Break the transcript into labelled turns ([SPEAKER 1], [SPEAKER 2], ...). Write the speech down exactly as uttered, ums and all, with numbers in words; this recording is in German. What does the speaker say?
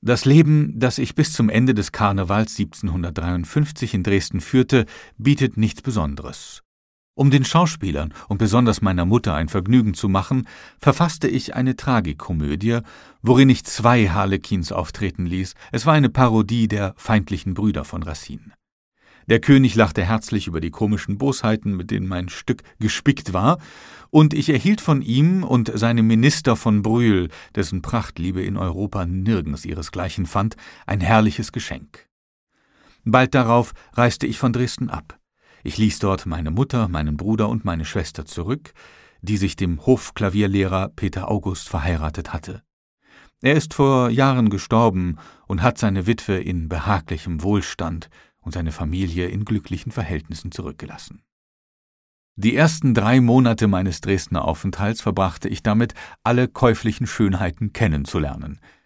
[SPEAKER 1] Das Leben, das ich bis zum Ende des Karnevals siebzehnhundertdreiundfünfzig in Dresden führte, bietet nichts Besonderes. Um den Schauspielern und besonders meiner Mutter ein Vergnügen zu machen, verfasste ich eine Tragikomödie, worin ich zwei Harlekins auftreten ließ. Es war eine Parodie der Feindlichen Brüder von Racine. Der König lachte herzlich über die komischen Bosheiten, mit denen mein Stück gespickt war, und ich erhielt von ihm und seinem Minister von Brühl, dessen Prachtliebe in Europa nirgends ihresgleichen fand, ein herrliches Geschenk. Bald darauf reiste ich von Dresden ab. Ich ließ dort meine Mutter, meinen Bruder und meine Schwester zurück, die sich dem Hofklavierlehrer Peter August verheiratet hatte. Er ist vor Jahren gestorben und hat seine Witwe in behaglichem Wohlstand und seine Familie in glücklichen Verhältnissen zurückgelassen. Die ersten drei Monate meines Dresdner Aufenthalts verbrachte ich damit, alle käuflichen Schönheiten kennenzulernen.